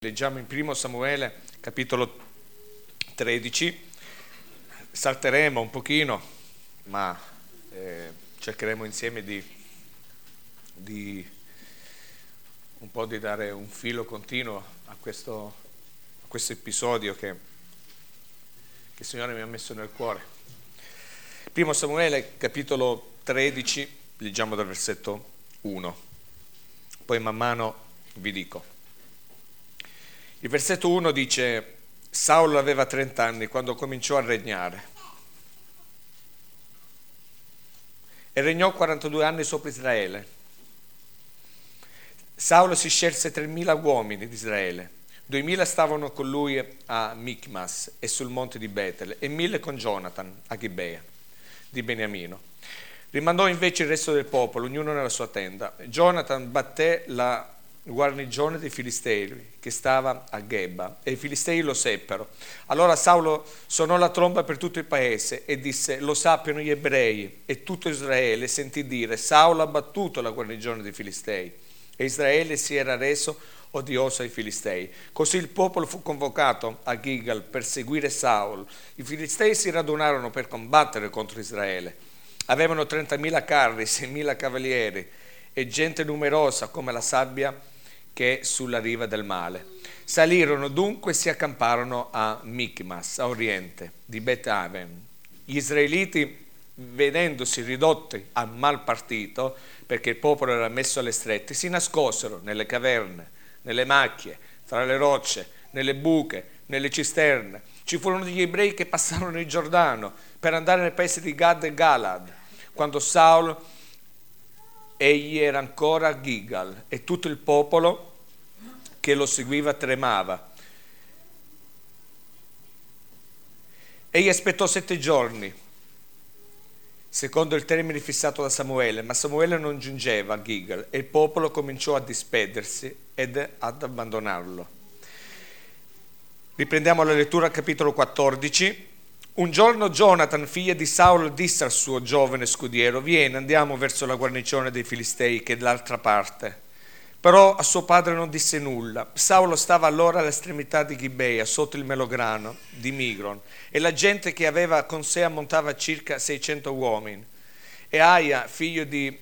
Leggiamo in 1 Samuele, capitolo 13, salteremo un pochino, ma cercheremo insieme di un po' di dare un filo continuo a questo episodio che il Signore mi ha messo nel cuore. 1 Samuele, capitolo 13, leggiamo dal versetto 1, poi man mano vi dico. Il versetto 1 dice: Saulo aveva 30 anni quando cominciò a regnare e regnò 42 anni sopra Israele. Saulo si scelse 3.000 uomini di Israele, 2.000 stavano con lui a Michmas e sul monte di Betel e 1.000 con Jonathan a Gibea di Beniamino. Rimandò invece il resto del popolo, ognuno nella sua tenda. Jonathan batté la guarnigione dei Filistei che stava a Geba e i Filistei lo seppero. Allora Saulo suonò la tromba per tutto il paese e disse: lo sappiano gli ebrei. E tutto Israele sentì dire: Saulo ha battuto la guarnigione dei Filistei. E Israele si era reso odioso ai Filistei. Così il popolo fu convocato a Gilgal per seguire Saulo. I Filistei si radunarono per combattere contro Israele. Avevano 30.000 carri, 6.000 cavalieri e gente numerosa come la sabbia che è sulla riva del mare. Salirono dunque e si accamparono a Michmas, a oriente di Bet-Aven. Gli israeliti, vedendosi ridotti a mal partito, perché il popolo era messo alle strette, si nascosero nelle caverne, nelle macchie, tra le rocce, nelle buche, nelle cisterne. Ci furono degli ebrei che passarono il Giordano per andare nel paese di Gad e Galad, quando Saulo egli era ancora a Gilgal e tutto il popolo che lo seguiva tremava. Egli aspettò 7 giorni, secondo il termine fissato da Samuele, ma Samuele non giungeva a Gilgal e il popolo cominciò a dispedersi ed ad abbandonarlo. Riprendiamo la lettura al capitolo 14. Un giorno Jonathan, figlio di Saulo, disse al suo giovane scudiero: vieni, andiamo verso la guarnigione dei Filistei che è dall'altra parte. Però a suo padre non disse nulla. Saulo stava allora all'estremità di Gibea, sotto il melograno di Migron, e la gente che aveva con sé ammontava circa 600 uomini. E Aia, figlio di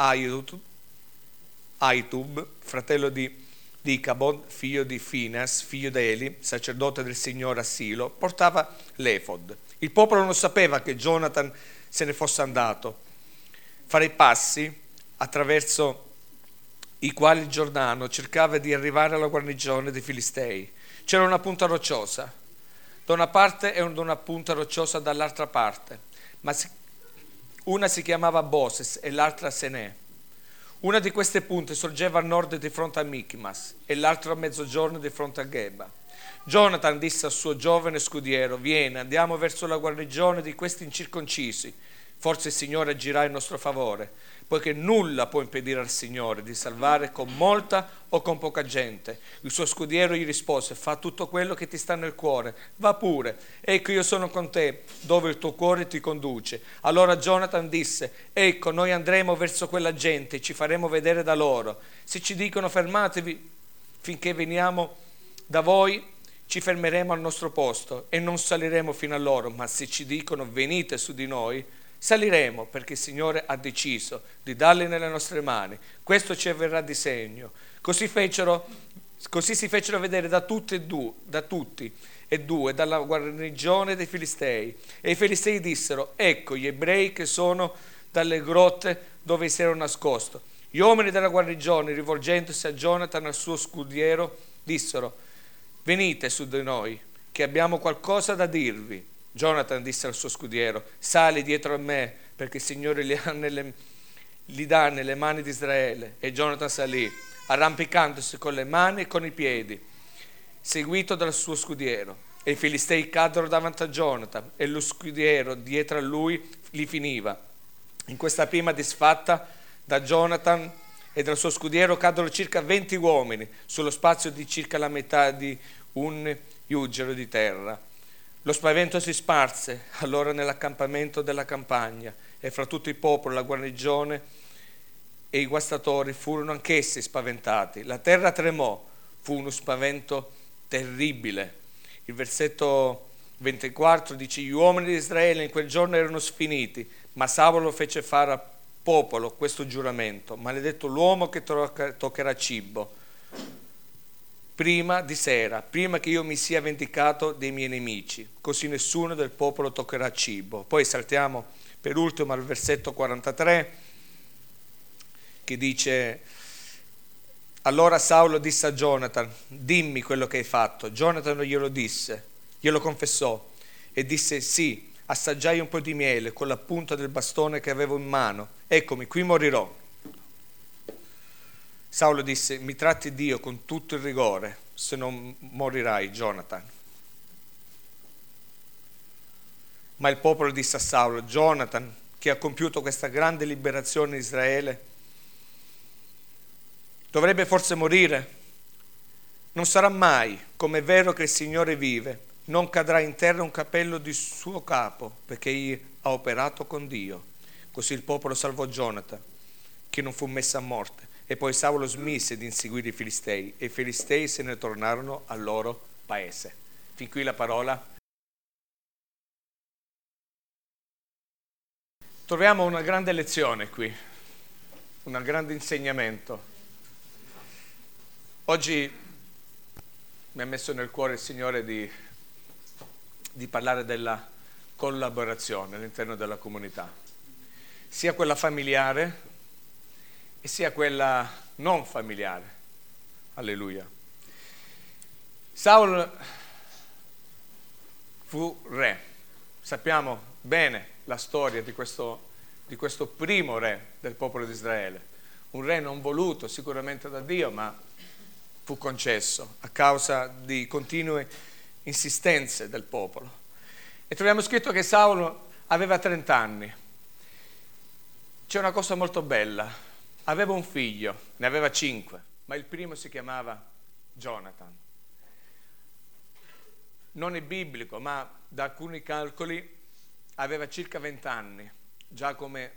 Aitub, fratello di Icabod, figlio di Finas, figlio di Eli, sacerdote del Signore a Silo, portava l'efod. Il popolo non sapeva che Jonathan se ne fosse andato fare i passi attraverso i quali il Giordano cercava di arrivare alla guarnigione dei Filistei. C'era una punta rocciosa da una parte e una punta rocciosa dall'altra parte, ma una si chiamava Boses e l'altra Senè. Una di queste punte sorgeva a nord di fronte a Michmas e l'altra a mezzogiorno di fronte a Geba. Jonathan disse al suo giovane scudiero: vieni, andiamo verso la guarnigione di questi incirconcisi. Forse il Signore agirà in nostro favore, poiché nulla può impedire al Signore di salvare con molta o con poca gente. Il suo scudiero gli rispose: fa tutto quello che ti sta nel cuore, va pure, ecco io sono con te dove il tuo cuore ti conduce. Allora Jonathan disse: ecco, noi andremo verso quella gente e ci faremo vedere da loro. Se ci dicono fermatevi finché veniamo da voi, ci fermeremo al nostro posto e non saliremo fino a loro, ma se ci dicono venite su di noi, saliremo, perché il Signore ha deciso di darli nelle nostre mani. Questo ci avverrà di segno. Così si fecero vedere da tutti e due dalla guarnigione dei Filistei. E i Filistei dissero: ecco gli ebrei che sono dalle grotte dove si erano nascosti. Gli uomini della guarnigione, rivolgendosi a Jonathan, al suo scudiero, dissero: venite su di noi, che abbiamo qualcosa da dirvi. Jonathan disse al suo scudiero: sali dietro a me, perché il Signore li dà nelle mani di Israele. E Jonathan salì, arrampicandosi con le mani e con i piedi, seguito dal suo scudiero. E i Filistei caddero davanti a Jonathan, e lo scudiero dietro a lui li finiva. In questa prima disfatta da Jonathan e dal suo scudiero caddero circa 20 uomini, sullo spazio di circa la metà di un iugero di terra. Lo spavento si sparse allora nell'accampamento della campagna e fra tutto il popolo, la guarnigione e i guastatori furono anch'essi spaventati. La terra tremò, fu uno spavento terribile. Il versetto 24 dice: gli uomini di Israele in quel giorno erano sfiniti, ma Saulo fece fare al popolo questo giuramento: maledetto l'uomo che toccherà cibo prima di sera, prima che io mi sia vendicato dei miei nemici, così nessuno del popolo toccherà cibo. Poi saltiamo per ultimo al versetto 43, che dice: allora Saulo disse a Jonathan: dimmi quello che hai fatto. Jonathan glielo disse, glielo confessò e disse: sì, assaggiai un po' di miele con la punta del bastone che avevo in mano, eccomi, qui morirò. Saulo disse: mi tratti Dio con tutto il rigore, se non morirai, Jonathan. Ma il popolo disse a Saulo: Jonathan, che ha compiuto questa grande liberazione in Israele, dovrebbe forse morire? Non sarà mai, come è vero che il Signore vive, non cadrà in terra un capello di suo capo, perché egli ha operato con Dio. Così il popolo salvò Jonathan, che non fu messo a morte. E poi Saulo smise di inseguire i Filistei, e i Filistei se ne tornarono al loro paese. Fin qui la parola. Troviamo una grande lezione qui, un grande insegnamento. Oggi mi ha messo nel cuore il Signore di parlare della collaborazione all'interno della comunità, sia quella familiare e sia quella non familiare. Alleluia. Saulo fu re. Sappiamo bene la storia di questo primo re del popolo di Israele. Un re non voluto sicuramente da Dio, ma fu concesso a causa di continue insistenze del popolo. E troviamo scritto che Saulo aveva 30 anni. C'è una cosa molto bella. Aveva un figlio, ne aveva 5, ma il primo si chiamava Jonathan. Non è biblico, ma da alcuni calcoli aveva circa 20 anni, già come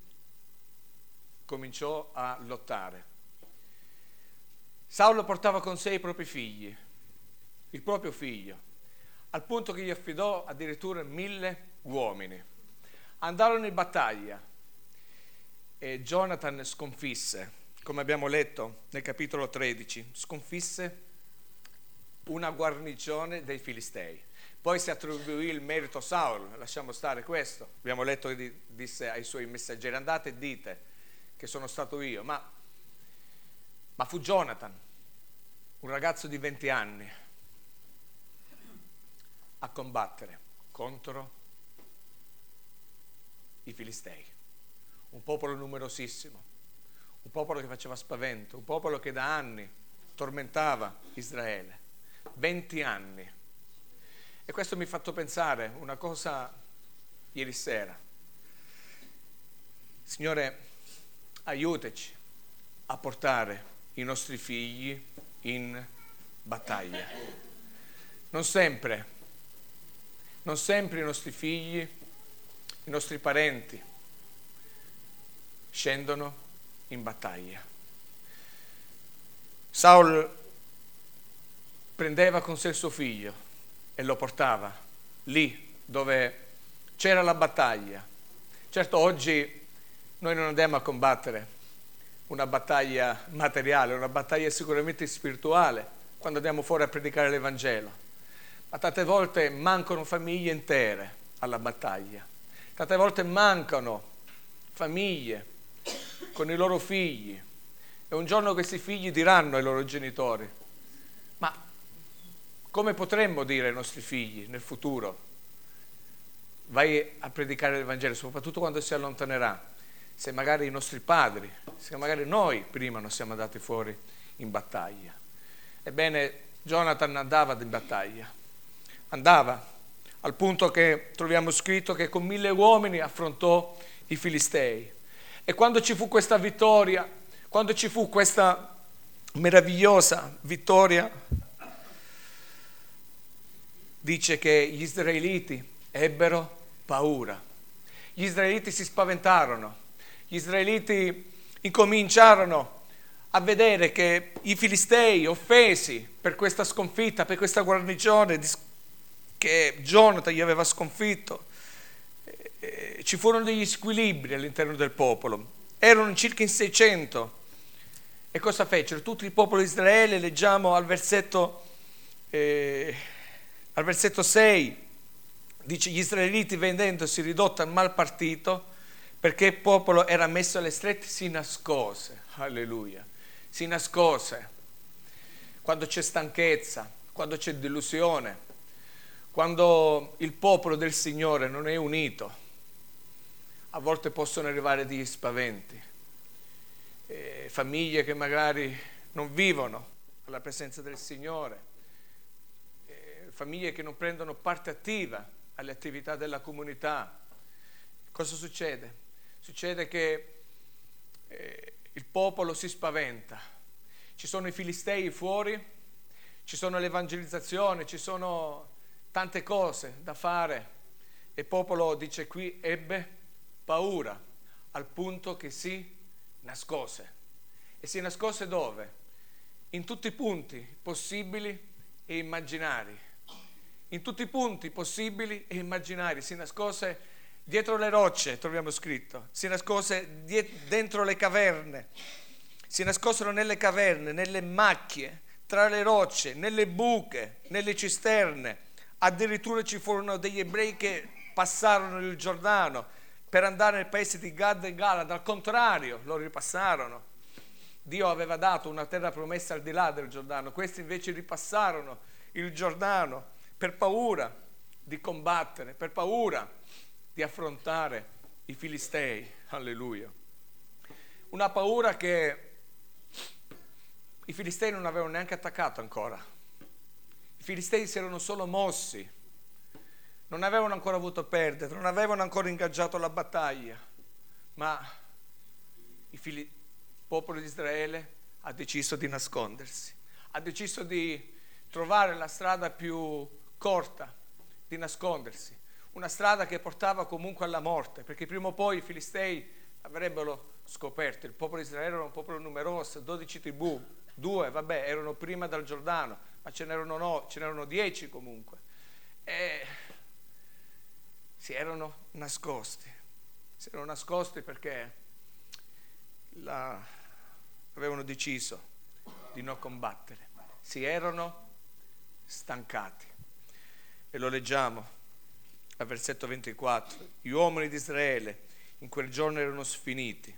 cominciò a lottare. Saulo portava con sé i propri figli, il proprio figlio, al punto che gli affidò addirittura 1000 uomini. Andarono in battaglia. E Jonathan sconfisse, come abbiamo letto nel capitolo 13, sconfisse una guarnigione dei Filistei. Poi si attribuì il merito a Saulo, lasciamo stare questo. Abbiamo letto che disse ai suoi messaggeri: andate e dite che sono stato io. Ma fu Jonathan, un ragazzo di 20 anni, a combattere contro i Filistei. Un popolo numerosissimo, un popolo che faceva spavento, un popolo che da anni tormentava Israele. 20 anni. E questo mi ha fatto pensare una cosa ieri sera. Signore, aiutaci a portare i nostri figli in battaglia. Non sempre i nostri figli, i nostri parenti scendono in battaglia. Saulo prendeva con sé il suo figlio e lo portava lì dove c'era la battaglia. Certo, oggi noi non andiamo a combattere una battaglia materiale, una battaglia sicuramente spirituale quando andiamo fuori a predicare l'Evangelo, ma tante volte mancano famiglie intere alla battaglia, tante volte mancano famiglie con i loro figli, e un giorno questi figli diranno ai loro genitori: ma come potremmo dire ai nostri figli nel futuro: vai a predicare l'Evangelo, soprattutto quando si allontanerà, se magari i nostri padri, se magari noi prima non siamo andati fuori in battaglia. Ebbene, Jonathan andava in battaglia, andava al punto che troviamo scritto che con 1000 uomini affrontò i Filistei. E quando ci fu questa vittoria, quando ci fu questa meravigliosa vittoria, dice che gli israeliti ebbero paura. Gli israeliti si spaventarono. Gli israeliti incominciarono a vedere che i Filistei, offesi per questa sconfitta, per questa guarnigione che Jonathan gli aveva sconfitto, ci furono degli squilibri all'interno del popolo. Erano circa in 600. E cosa fecero? Tutto il popolo di Israele, leggiamo al versetto 6, dice: gli israeliti, vedendosi ridotti al mal partito, perché il popolo era messo alle strette, si nascose. Alleluia. Si nascose. Quando c'è stanchezza, quando c'è delusione, quando il popolo del Signore non è unito, a volte possono arrivare degli spaventi. Famiglie che magari non vivono alla presenza del Signore, famiglie che non prendono parte attiva alle attività della comunità. Cosa succede? Succede che il popolo si spaventa. Ci sono i Filistei fuori, ci sono l'evangelizzazione, ci sono tante cose da fare. E il popolo, dice qui, ebbe paura al punto che si nascose. E si nascose dove? In tutti i punti possibili e immaginari. In tutti i punti possibili e immaginari. Si nascose dietro le rocce, troviamo scritto. Si nascose dentro le caverne. Si nascosero nelle caverne, nelle macchie, tra le rocce, nelle buche, nelle cisterne. Addirittura ci furono degli ebrei che passarono il Giordano per andare nel paese di Gad e Galad. Al contrario, lo ripassarono. Dio aveva dato una terra promessa al di là del Giordano. Questi invece ripassarono il Giordano per paura di combattere, per paura di affrontare i Filistei. Alleluia. Una paura che i Filistei non avevano neanche attaccato ancora. I Filistei si erano solo mossi, non avevano ancora avuto perdite, non avevano ancora ingaggiato la battaglia, ma il popolo di Israele ha deciso di nascondersi, ha deciso di trovare la strada più corta, di nascondersi, una strada che portava comunque alla morte, perché prima o poi i Filistei avrebbero scoperto. Il popolo di Israele era un popolo numeroso, 12 tribù, 2 erano prima dal Giordano, ma ce n'erano 10 comunque, e si erano nascosti perché avevano deciso di non combattere, si erano stancati. E lo leggiamo al versetto 24: gli uomini di Israele in quel giorno erano sfiniti,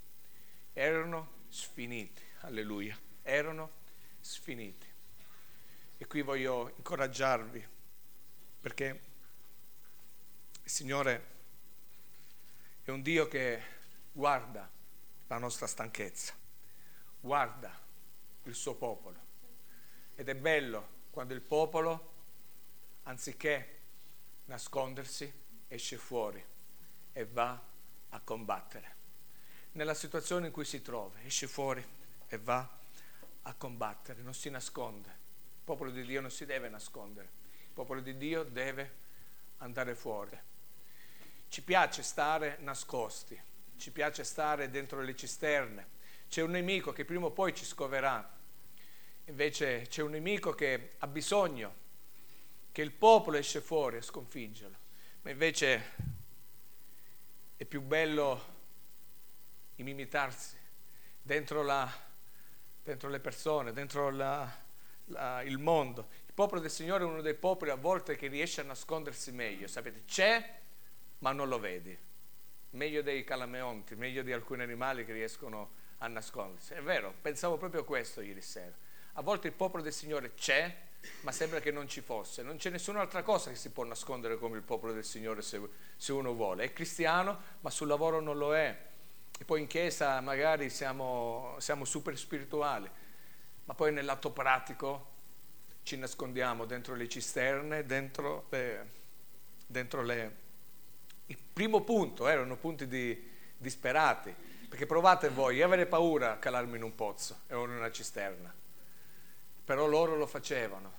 alleluia, erano sfiniti. E qui voglio incoraggiarvi, perché il Signore è un Dio che guarda la nostra stanchezza, guarda il suo popolo, ed è bello quando il popolo, anziché nascondersi, esce fuori e va a combattere. Nella situazione in cui si trova, esce fuori e va a combattere, non si nasconde. Il popolo di Dio non si deve nascondere, il popolo di Dio deve andare fuori. Ci piace stare nascosti, ci piace stare dentro le cisterne. C'è un nemico che prima o poi ci scoverà, invece c'è un nemico che ha bisogno che il popolo esce fuori a sconfiggerlo, ma invece è più bello imitarsi dentro le persone, dentro il mondo. Il popolo del Signore è uno dei popoli a volte che riesce a nascondersi meglio, sapete, c'è ma non lo vedi, meglio dei calameonti, meglio di alcuni animali che riescono a nascondersi. È vero, pensavo proprio questo ieri sera. A volte il popolo del Signore c'è, ma sembra che non ci fosse. Non c'è nessun'altra cosa che si può nascondere come il popolo del Signore, se uno vuole. È cristiano, ma sul lavoro non lo è. E poi in chiesa magari siamo super spirituali, ma poi nell'atto pratico ci nascondiamo dentro le cisterne, dentro le... Il primo punto erano punti disperati, perché provate voi, avere paura a calarmi in un pozzo o in una cisterna. Però loro lo facevano.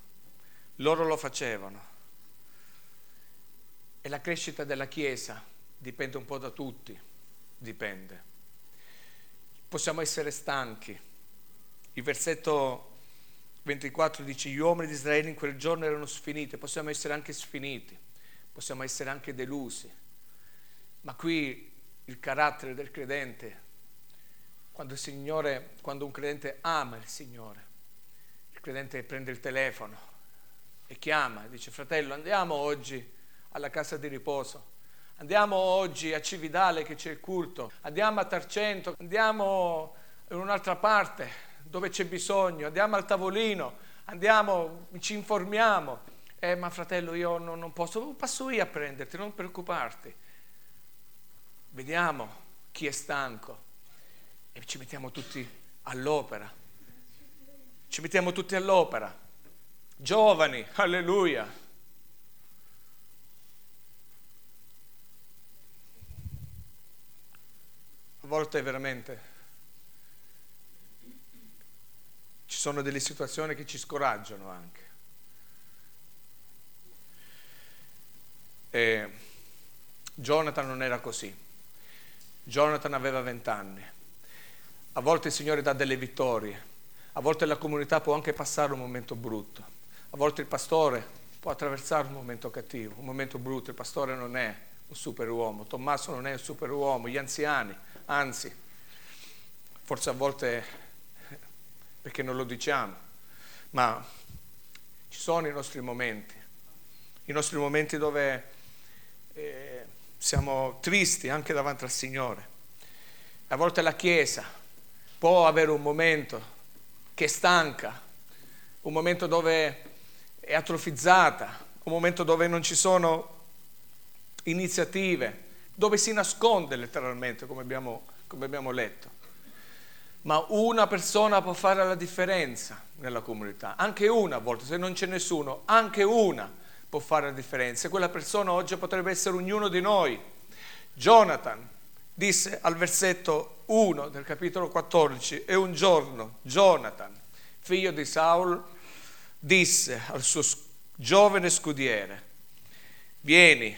E la crescita della Chiesa dipende un po' da tutti, dipende. Possiamo essere stanchi, Il versetto 24 dice: gli uomini di Israele in quel giorno erano sfiniti. Possiamo essere anche sfiniti, possiamo essere anche delusi, ma qui il carattere del credente, quando un credente ama il Signore, il credente prende il telefono e chiama e dice: fratello, andiamo oggi alla casa di riposo, andiamo oggi a Cividale che c'è il culto, andiamo a Tarcento, andiamo in un'altra parte dove c'è bisogno, andiamo al tavolino, andiamo, ci informiamo. Ma fratello, io non posso, passo io a prenderti, non preoccuparti. Vediamo chi è stanco e ci mettiamo tutti all'opera. Ci mettiamo tutti all'opera. Giovani, alleluia. A volte veramente ci sono delle situazioni che ci scoraggiano anche. E Jonathan non era così. Jonathan aveva 20 anni. A volte il Signore dà delle vittorie, a volte la comunità può anche passare un momento brutto, a volte il pastore può attraversare un momento cattivo, un momento brutto. Il pastore non è un superuomo, Tommaso non è un superuomo, gli anziani, anzi, forse a volte perché non lo diciamo, ma ci sono i nostri momenti dove siamo tristi anche davanti al Signore. A volte la Chiesa può avere un momento che è stanca, un momento dove è atrofizzata, un momento dove non ci sono iniziative, dove si nasconde letteralmente, come abbiamo letto. Ma una persona può fare la differenza nella comunità, anche una a volte, se non c'è nessuno, anche una può fare la differenza. E quella persona oggi potrebbe essere ognuno di noi. Jonathan disse al versetto 1 del capitolo 14: e un giorno Jonathan, figlio di Saul, disse al suo giovane scudiere: vieni.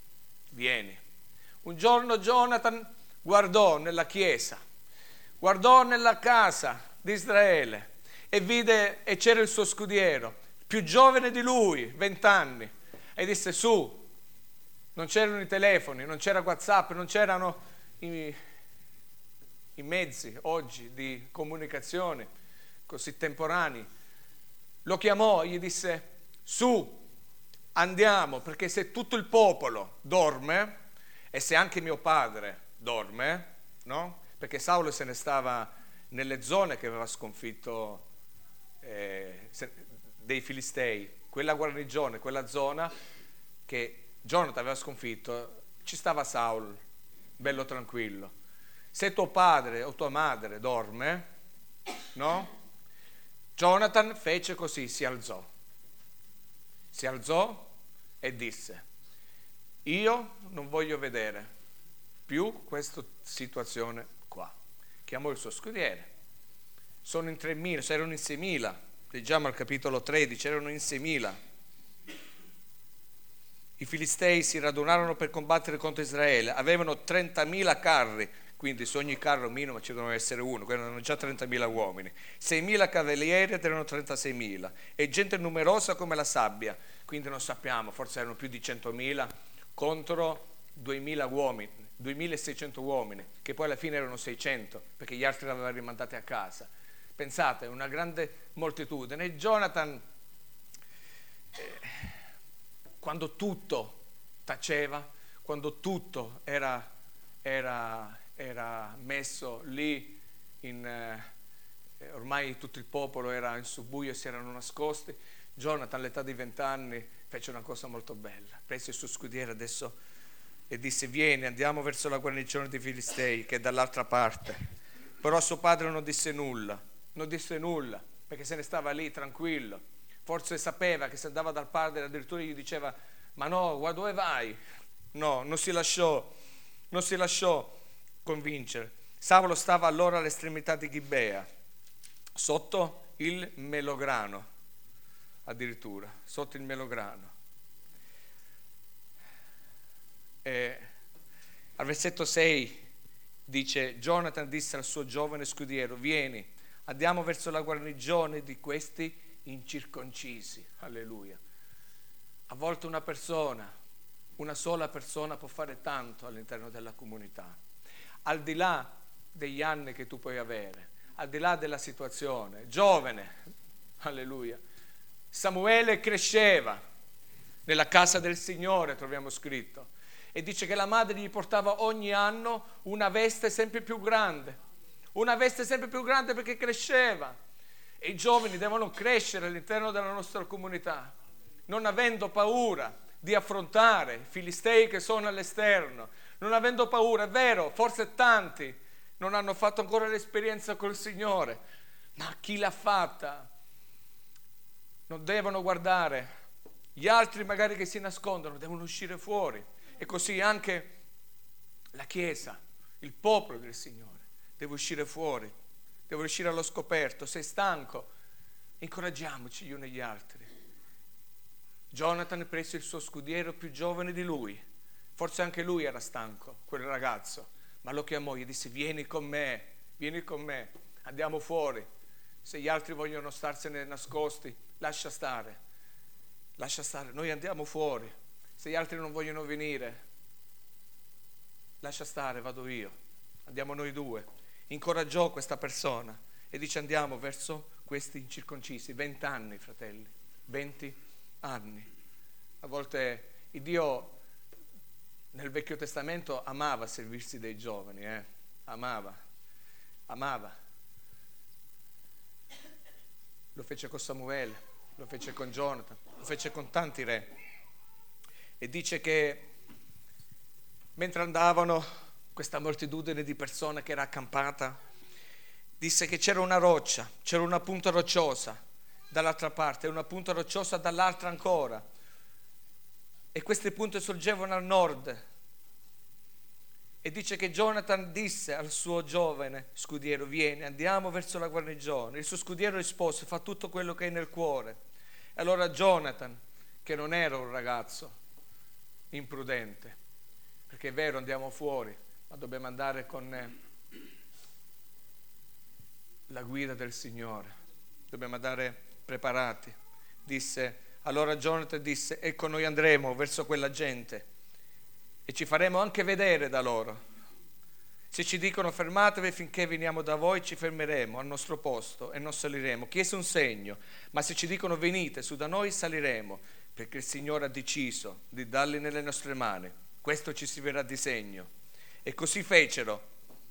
Un giorno Jonathan guardò nella chiesa, guardò nella casa di Israele e vide, e c'era il suo scudiero, più giovane di lui, 20 anni, e disse: su. Non c'erano i telefoni, non c'era WhatsApp, non c'erano i mezzi oggi di comunicazione così temporanei. Lo chiamò e gli disse: su, andiamo, perché se tutto il popolo dorme e se anche mio padre dorme, no? Perché Saulo se ne stava nelle zone che aveva sconfitto dei Filistei, quella guarnigione, quella zona che Jonathan aveva sconfitto, ci stava Saul, bello tranquillo. Se tuo padre o tua madre dorme, no? Jonathan fece così, si alzò e disse: io non voglio vedere più questa situazione qua. Chiamò il suo scudiere. Sono in 3.000, erano in 6.000, leggiamo al capitolo 13, erano in 6.000. I Filistei si radunarono per combattere contro Israele, avevano 30.000 carri, quindi su ogni carro minimo ci doveva essere uno, quindi erano già 30.000 uomini, 6.000 cavalieri ed erano 36.000, e gente numerosa come la sabbia, quindi non sappiamo, forse erano più di 100.000 contro 2.000 uomini, 2.600 uomini, che poi alla fine erano 600, perché gli altri li avevano rimandati a casa. Pensate, una grande moltitudine. E Jonathan, quando tutto taceva, quando tutto era messo lì, ormai tutto il popolo era in subbuglio e si erano nascosti, Jonathan all'età di 20 anni fece una cosa molto bella, prese il suo scudiere adesso e disse: vieni, andiamo verso la guarnigione dei Filistei che è dall'altra parte. Però suo padre non disse nulla, perché se ne stava lì tranquillo. Forse sapeva che se andava dal padre addirittura gli diceva: ma no, guarda dove vai? No, non si lasciò convincere. Saulo stava allora all'estremità di Gibea, sotto il melograno, addirittura, sotto il melograno. E al versetto 6 dice: Jonathan disse al suo giovane scudiero: vieni, Andiamo verso la guarigione di questi incirconcisi. Alleluia. A volte una sola persona può fare tanto all'interno della comunità. Al di là degli anni che tu puoi avere, al di là della situazione, giovane, alleluia. Samuele cresceva nella casa del Signore, troviamo scritto, e dice che la madre gli portava ogni anno una veste sempre più grande perché cresceva. E i giovani devono crescere all'interno della nostra comunità, non avendo paura di affrontare i filistei che sono all'esterno, non avendo paura. È vero, forse tanti non hanno fatto ancora l'esperienza col Signore, ma chi l'ha fatta non devono guardare gli altri magari che si nascondono, devono uscire fuori. E così anche la Chiesa, il popolo del Signore deve uscire fuori, deve uscire allo scoperto. Sei stanco? Incoraggiamoci gli uni gli altri. Jonathan prese il suo scudiero più giovane di lui, forse anche lui era stanco, quel ragazzo, ma lo chiamò e gli disse: vieni con me, andiamo fuori. Se gli altri vogliono starsene nascosti, lascia stare, noi andiamo fuori. Se gli altri non vogliono venire, lascia stare, vado io, andiamo noi due. Incoraggiò questa persona e dice: andiamo verso questi incirconcisi. 20 anni, fratelli, 20 anni. A volte il Dio nel Vecchio Testamento amava servirsi dei giovani, amava. Lo fece con Samuele, lo fece con Jonathan, lo fece con tanti re. E dice che mentre andavano, questa moltitudine di persone che era accampata, disse che c'era una roccia, c'era una punta rocciosa dall'altra parte e una punta rocciosa dall'altra ancora, e queste punte sorgevano al nord. E dice che Jonathan disse al suo giovane scudiero: vieni, andiamo verso la guarnigione. Il suo scudiero rispose: fa tutto quello che hai nel cuore. E allora Jonathan, che non era un ragazzo imprudente, perché è vero, andiamo fuori, ma dobbiamo andare con la guida del Signore, dobbiamo andare preparati. Allora Jonathan disse: ecco, noi andremo verso quella gente e ci faremo anche vedere da loro. Se ci dicono fermatevi finché veniamo da voi, ci fermeremo al nostro posto e non saliremo. Chiese un segno, ma se ci dicono venite su da noi, saliremo, perché il Signore ha deciso di darli nelle nostre mani. Questo ci servirà di segno. E così fecero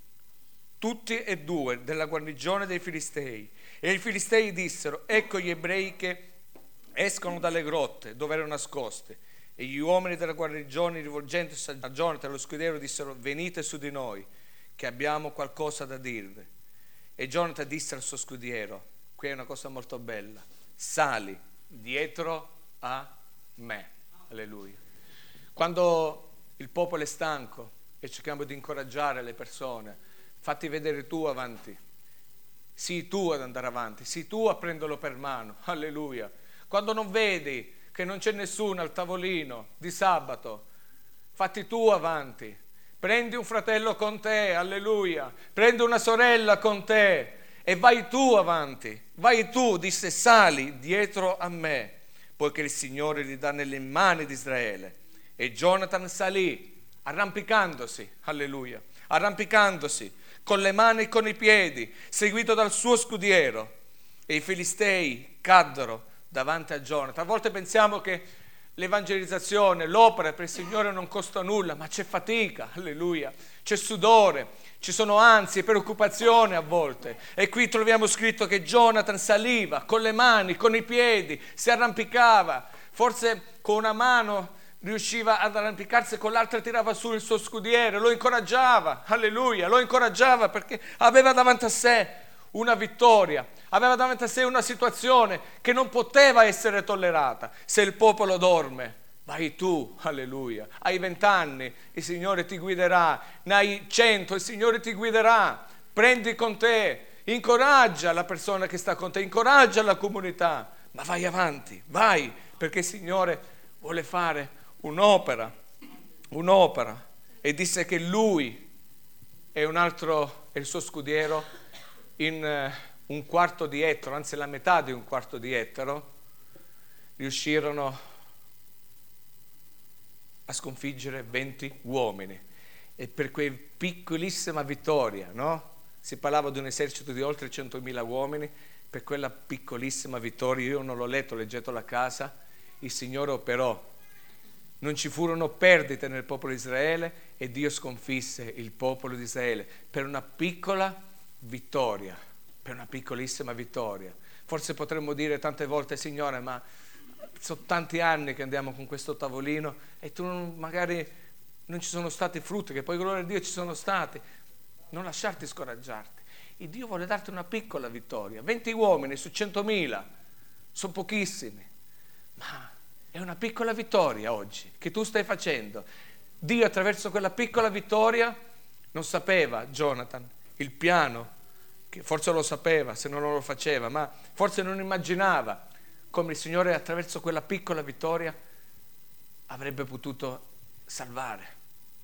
tutti e due della guarnigione dei Filistei. E i Filistei dissero: ecco gli ebrei che escono dalle grotte dove erano nascosti. E gli uomini della guarnigione, rivolgendosi a Jonathan e allo scudiero, dissero: venite su di noi, che abbiamo qualcosa da dirvi. E Jonathan disse al suo scudiero, qui è una cosa molto bella: sali dietro a me. Alleluia. Quando il popolo è stanco e cerchiamo di incoraggiare le persone, fatti vedere tu avanti, sii tu ad andare avanti, sii tu a prenderlo per mano. Alleluia. Quando non vedi che non c'è nessuno al tavolino di sabato, fatti tu avanti, prendi un fratello con te, alleluia, prendi una sorella con te e vai tu avanti, vai tu. Disse: sali dietro a me, poiché il Signore li dà nelle mani di Israele. E Jonathan salì arrampicandosi, alleluia, arrampicandosi con le mani e con i piedi, seguito dal suo scudiero, e i Filistei caddero davanti a Jonathan. A volte pensiamo che l'evangelizzazione, l'opera per il Signore non costa nulla, ma c'è fatica, alleluia, c'è sudore, ci sono ansie e preoccupazioni a volte. E qui troviamo scritto che Jonathan saliva con le mani, con i piedi, si arrampicava, forse con una mano riusciva ad arrampicarsi, con l'altra tirava su il suo scudiero, lo incoraggiava, alleluia, lo incoraggiava, perché aveva davanti a sé una vittoria, aveva davanti a sé una situazione che non poteva essere tollerata. Se il popolo dorme, vai tu, alleluia. Hai 20 anni, il Signore ti guiderà. Ne hai 100, il Signore ti guiderà. Prendi con te, incoraggia la persona che sta con te, incoraggia la comunità, ma vai avanti, vai, perché il Signore vuole fare un'opera. E disse che lui e un altro, e il suo scudiero, in un quarto di ettaro, anzi la metà di un quarto di ettaro, riuscirono a sconfiggere 20 uomini. E per quella piccolissima vittoria, no? Si parlava di un esercito di oltre 100.000 uomini, per quella piccolissima vittoria, io non l'ho letto, leggetelo a casa, il Signore operò. Non ci furono perdite nel popolo di Israele e Dio sconfisse il popolo di Israele per una piccola vittoria, per una piccolissima vittoria. Forse potremmo dire tante volte: Signore, ma sono tanti anni che andiamo con questo tavolino e tu magari non ci sono stati frutti, che poi gloria a Dio ci sono stati. Non lasciarti scoraggiarti. Il Dio vuole darti una piccola vittoria. 20 uomini su 100.000 sono pochissimi, ma è una piccola vittoria oggi che tu stai facendo. Dio attraverso quella piccola vittoria, non sapeva Jonathan il piano, che forse lo sapeva se non lo faceva, ma forse non immaginava come il Signore attraverso quella piccola vittoria avrebbe potuto salvare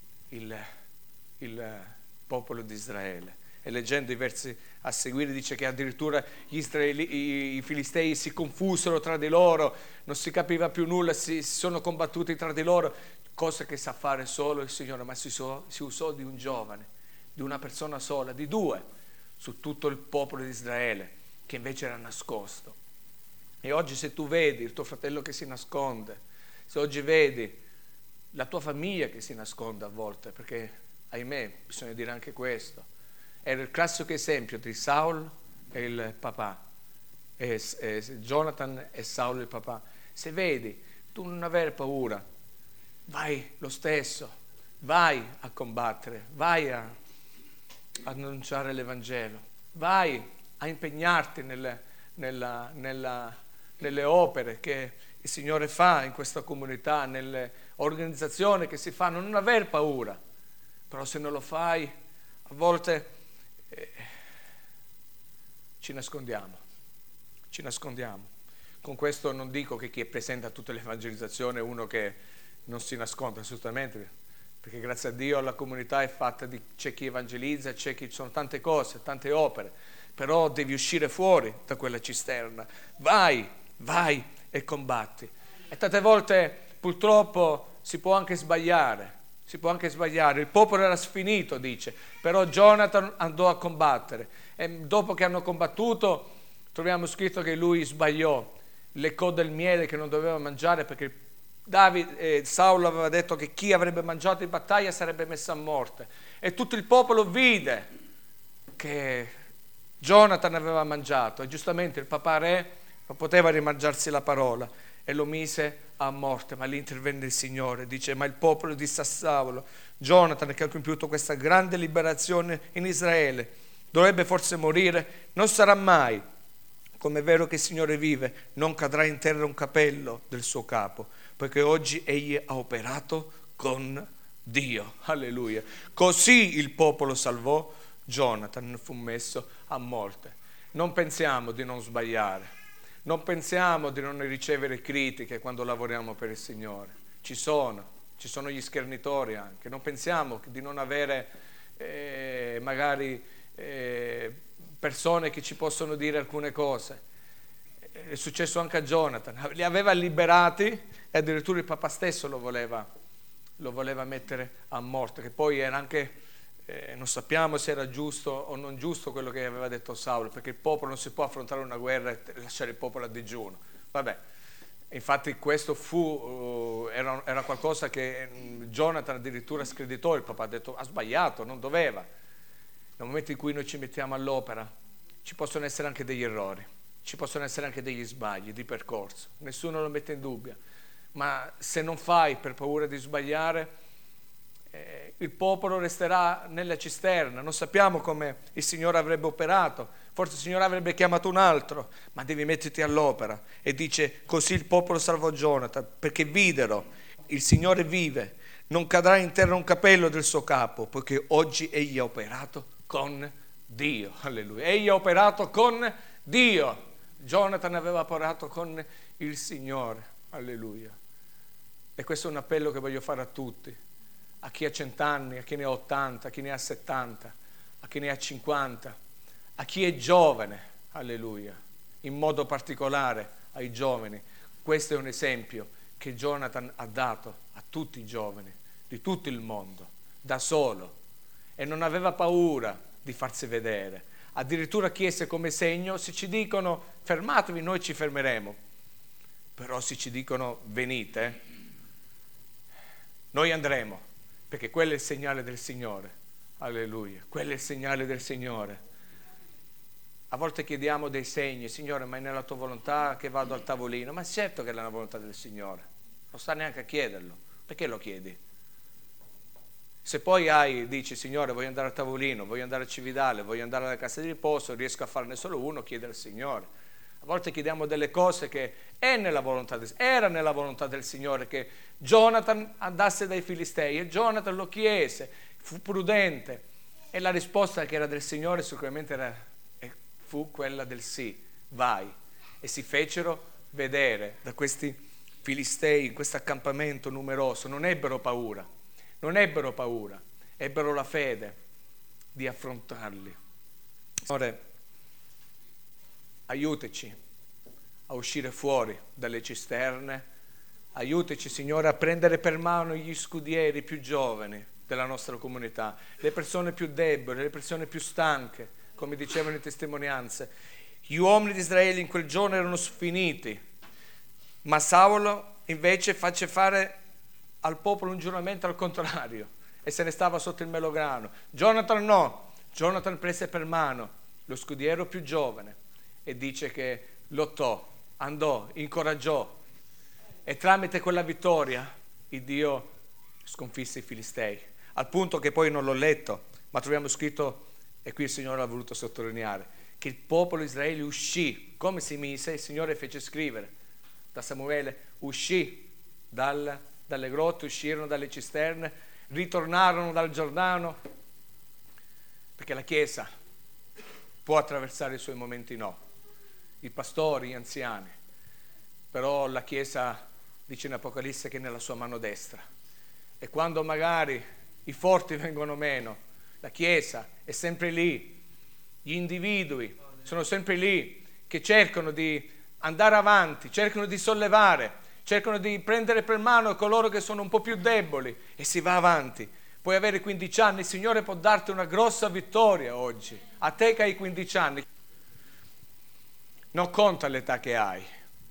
il popolo di Israele. E leggendo i versi a seguire dice che addirittura i filistei si confusero tra di loro, non si capiva più nulla, si sono combattuti tra di loro, cosa che sa fare solo il Signore, ma si usò di un giovane, di una persona sola, di due, su tutto il popolo di Israele, che invece era nascosto. E oggi se tu vedi il tuo fratello che si nasconde, se oggi vedi la tua famiglia che si nasconde a volte, perché ahimè bisogna dire anche questo, era il classico esempio di Saul e il papà, Jonathan e Saul il papà. Se vedi, tu non avere paura, vai lo stesso, vai a combattere, vai a annunciare l'Evangelo, vai a impegnarti nelle opere che il Signore fa in questa comunità, nelle organizzazioni che si fanno, non aver paura. Però se non lo fai, a volte ci nascondiamo. Con questo non dico che chi è presente a tutte le evangelizzazioni è uno che non si nasconde, assolutamente, perché grazie a Dio la comunità è fatta di, c'è chi evangelizza, c'è chi, ci sono tante cose, tante opere, però devi uscire fuori da quella cisterna, vai e combatti. E tante volte purtroppo si può anche sbagliare, il popolo era sfinito, dice, però Jonathan andò a combattere e dopo che hanno combattuto troviamo scritto che lui sbagliò, leccò del miele che non doveva mangiare perché Saulo aveva detto che chi avrebbe mangiato in battaglia sarebbe messo a morte, e tutto il popolo vide che Jonathan aveva mangiato e giustamente il papà re non poteva rimangiarsi la parola e lo mise a morte, ma lì intervenne il Signore, dice: ma il popolo disse a Saulo: Jonathan, che ha compiuto questa grande liberazione in Israele, dovrebbe forse morire? Non sarà mai. Come è vero che il Signore vive, non cadrà in terra un capello del suo capo, poiché oggi egli ha operato con Dio. Alleluia. Così il popolo salvò Jonathan, fu messo a morte. Non pensiamo di non sbagliare. Non pensiamo di non ricevere critiche quando lavoriamo per il Signore. Ci sono gli schernitori anche. Non pensiamo di non avere magari persone che ci possono dire alcune cose. È successo anche a Jonathan. Li aveva liberati e addirittura il papà stesso lo voleva mettere a morte, che poi era anche... non sappiamo se era giusto o non giusto quello che aveva detto Saulo, perché il popolo non si può affrontare una guerra e lasciare il popolo a digiuno. Vabbè, infatti questo era qualcosa che Jonathan addirittura screditò, il papà ha detto: ha sbagliato, non doveva. Nel momento in cui noi ci mettiamo all'opera ci possono essere anche degli errori, ci possono essere anche degli sbagli di percorso, nessuno lo mette in dubbio, ma se non fai per paura di sbagliare, il popolo resterà nella cisterna. Non sappiamo come il Signore avrebbe operato, forse il Signore avrebbe chiamato un altro, ma devi metterti all'opera. E dice: così il popolo salvò Jonathan, perché videro il Signore vive, non cadrà in terra un capello del suo capo, poiché oggi egli ha operato con Dio. Alleluia. Egli ha operato con Dio. Jonathan aveva operato con il Signore. Alleluia. E questo è un appello che voglio fare a tutti, a chi ha 100 anni, a chi ne ha 80, a chi ne ha 70, a chi ne ha 50, a chi è giovane. Alleluia. In modo particolare ai giovani. Questo è un esempio che Jonathan ha dato a tutti i giovani di tutto il mondo, da solo, e non aveva paura di farsi vedere. Addirittura chiese come segno: se ci dicono fermatevi, noi ci fermeremo, però se ci dicono venite, noi andremo, perché quello è il segnale del Signore. Alleluia, quello è il segnale del Signore. A volte chiediamo dei segni: Signore, ma è nella tua volontà che vado al tavolino? Ma certo che è nella volontà del Signore, non sta neanche a chiederlo, perché lo chiedi? Se poi dici: Signore, voglio andare al tavolino, voglio andare al Cividale, voglio andare alla casa di riposo, riesco a farne solo uno, chiede al Signore. A volte chiediamo delle cose che era nella volontà del Signore che Jonathan andasse dai Filistei, e Jonathan lo chiese, fu prudente, e la risposta che era del Signore sicuramente fu quella del sì, vai. E si fecero vedere da questi Filistei in questo accampamento numeroso. Non ebbero paura, ebbero la fede di affrontarli. Signore, aiutaci a uscire fuori dalle cisterne, aiutaci, Signore, a prendere per mano gli scudieri più giovani della nostra comunità, le persone più deboli, le persone più stanche, come dicevano le testimonianze. Gli uomini di Israele in quel giorno erano sfiniti, ma Saulo invece fece fare al popolo un giuramento al contrario e se ne stava sotto il melograno. Jonathan no, Jonathan prese per mano lo scudiero più giovane e dice che lottò, andò, incoraggiò, e tramite quella vittoria il Dio sconfisse i Filistei, al punto che poi non l'ho letto, ma troviamo scritto, e qui il Signore ha voluto sottolineare, che il popolo di Israele uscì, come si mise, il Signore fece scrivere da Samuele, uscì dalle grotte, uscirono dalle cisterne, ritornarono dal Giordano, perché la Chiesa può attraversare i suoi momenti no, i pastori, gli anziani, però la Chiesa dice in Apocalisse che è nella sua mano destra, e quando magari i forti vengono meno, la Chiesa è sempre lì, gli individui sono sempre lì che cercano di andare avanti, cercano di sollevare, cercano di prendere per mano coloro che sono un po' più deboli, e si va avanti. Puoi avere 15 anni, il Signore può darti una grossa vittoria oggi, a te che hai 15 anni. Non conta l'età che hai.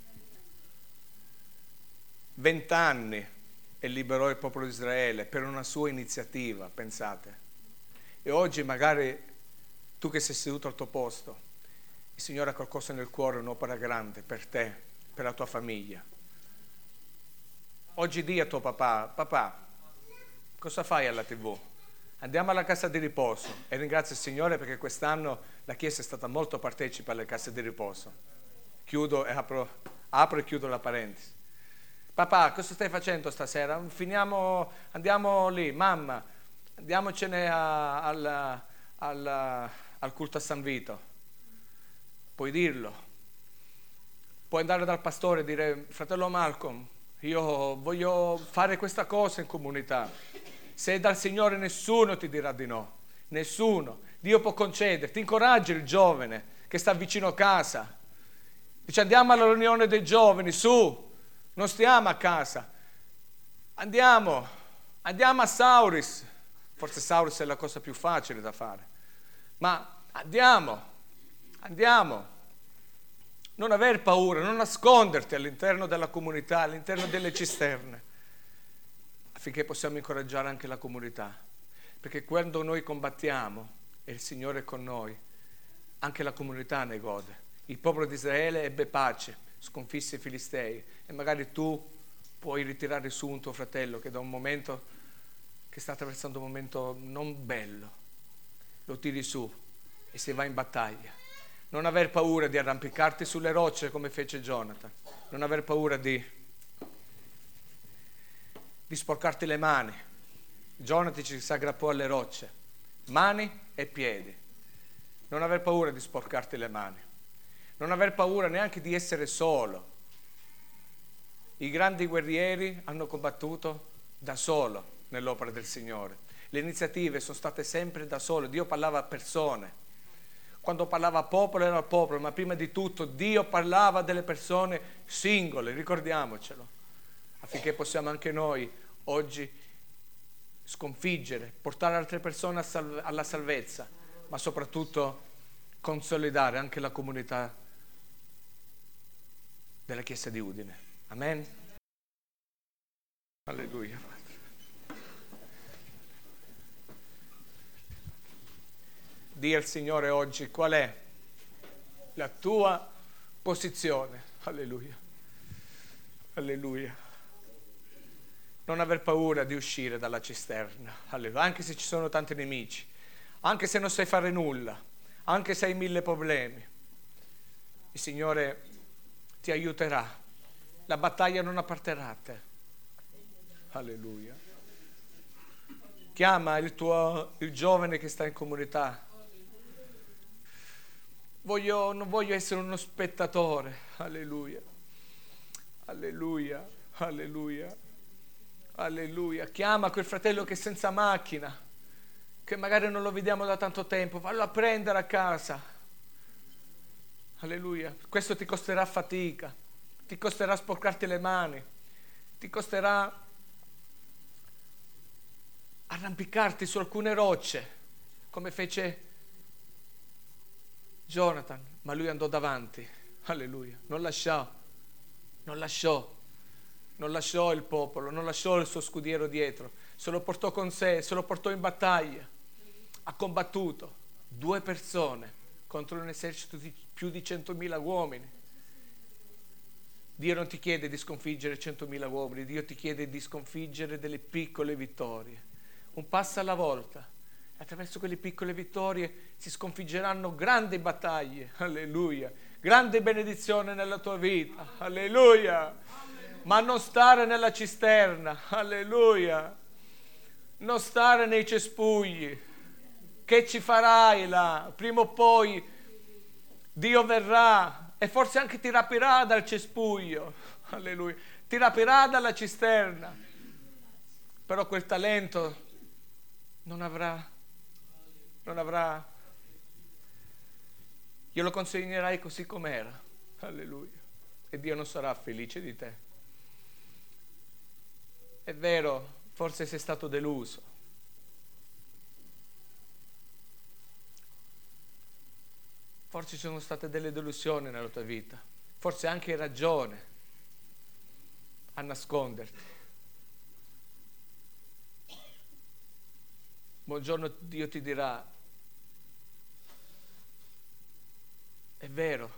20 anni e liberò il popolo di Israele per una sua iniziativa, pensate. E oggi magari tu che sei seduto al tuo posto, il Signore ha qualcosa nel cuore, un'opera grande per te, per la tua famiglia. Oggi di a tuo papà, cosa fai alla TV? Andiamo alla casa di riposo, e ringrazio il Signore perché quest'anno la Chiesa è stata molto partecipe alle case di riposo. Chiudo e apro e chiudo la parentesi. Papà, cosa stai facendo stasera? Andiamo lì, mamma, andiamocene al culto a San Vito. Puoi dirlo. Puoi andare dal pastore e dire: fratello Malcolm, io voglio fare questa cosa in comunità. Se è dal Signore nessuno ti dirà di no. Nessuno. Dio può concederti. Incoraggia il giovane che sta vicino a casa. Dice: andiamo alla riunione dei giovani, su. Non stiamo a casa. Andiamo a Sauris. Forse Sauris è la cosa più facile da fare. Ma andiamo. Non aver paura, non nasconderti all'interno della comunità, all'interno delle cisterne, affinché possiamo incoraggiare anche la comunità. Perché quando noi combattiamo e il Signore è con noi, anche la comunità ne gode. Il popolo di Israele ebbe pace, sconfisse i Filistei, e magari tu puoi ritirare su un tuo fratello che che sta attraversando un momento non bello, lo tiri su e si va in battaglia. Non aver paura di arrampicarti sulle rocce come fece Jonathan, non aver paura di sporcarti le mani. Jonathan ci si aggrappò alle rocce, mani e piedi. Non aver paura di sporcarti le mani, non aver paura neanche di essere solo. I grandi guerrieri hanno combattuto da solo nell'opera del Signore. Le iniziative sono state sempre da solo. Dio parlava a persone. Quando parlava popolo era il popolo, ma prima di tutto Dio parlava delle persone singole, ricordiamocelo, affinché possiamo anche noi oggi sconfiggere, portare altre persone alla salvezza, ma soprattutto consolidare anche la comunità della Chiesa di Udine. Amen. Alleluia. Dì al Signore oggi qual è la tua posizione. Alleluia. Alleluia. Non aver paura di uscire dalla cisterna. Alleluia. Anche se ci sono tanti nemici, anche se non sai fare nulla, anche se hai 1000 problemi, il Signore ti aiuterà. La battaglia non apparterrà a te. Alleluia. Chiama il giovane che sta in comunità. Non voglio essere uno spettatore. Alleluia. Alleluia. Alleluia. Alleluia. Chiama quel fratello che è senza macchina, che magari non lo vediamo da tanto tempo. Fallo a prendere a casa. Alleluia. Questo ti costerà fatica, ti costerà sporcarti le mani, ti costerà arrampicarti su alcune rocce, come fece Jonathan, ma lui andò davanti. Alleluia. Non lasciò il popolo, non lasciò il suo scudiero dietro, se lo portò con sé, se lo portò in battaglia. Ha combattuto 2 persone contro un esercito di più di 100.000 uomini. Dio non ti chiede di sconfiggere 100.000 uomini, Dio ti chiede di sconfiggere delle piccole vittorie, un passo alla volta. Attraverso quelle piccole vittorie si sconfiggeranno grandi battaglie. Alleluia. Grande benedizione nella tua vita. Alleluia. Ma non stare nella cisterna. Alleluia. Non stare nei cespugli. Che ci farai là? Prima o poi Dio verrà e forse anche ti rapirà dal cespuglio. Alleluia. Ti rapirà dalla cisterna. Però quel talento non avrà, glielo consegnerai così com'era. Alleluia. E Dio non sarà felice di te. È vero, forse sei stato deluso. Forse ci sono state delle delusioni nella tua vita. Forse anche hai ragione a nasconderti. Buongiorno, Dio ti dirà: è vero,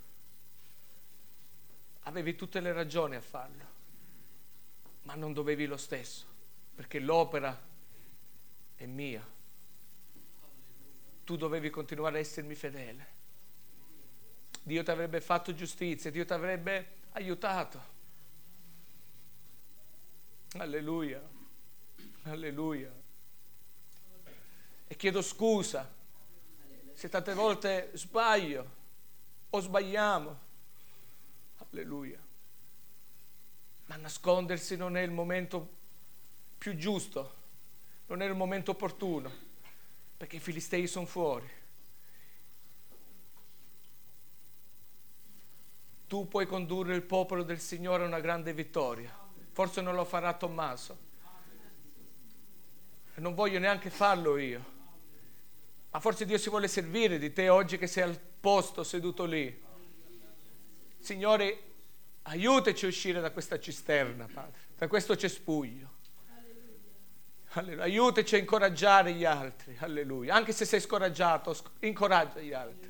avevi tutte le ragioni a farlo, ma non dovevi lo stesso, perché l'opera è mia. Tu dovevi continuare a essermi fedele. Dio ti avrebbe fatto giustizia, Dio ti avrebbe aiutato. Alleluia. Alleluia. E chiedo scusa se tante volte sbaglio o sbagliamo. Alleluia. Ma nascondersi non è il momento più giusto, non è il momento opportuno, perché i Filistei sono fuori. Tu puoi condurre il popolo del Signore a una grande vittoria. Forse non lo farà Tommaso, e non voglio neanche farlo io. Ma forse Dio si vuole servire di te oggi che sei al posto seduto lì. Signore, aiutaci a uscire da questa cisterna, Padre, da questo cespuglio. Alleluia. Aiutaci a incoraggiare gli altri. Alleluia. Anche se sei scoraggiato, incoraggia gli altri.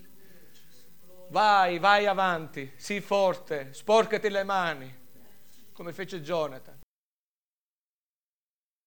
Vai avanti, sii forte, sporcati le mani, come fece Jonathan.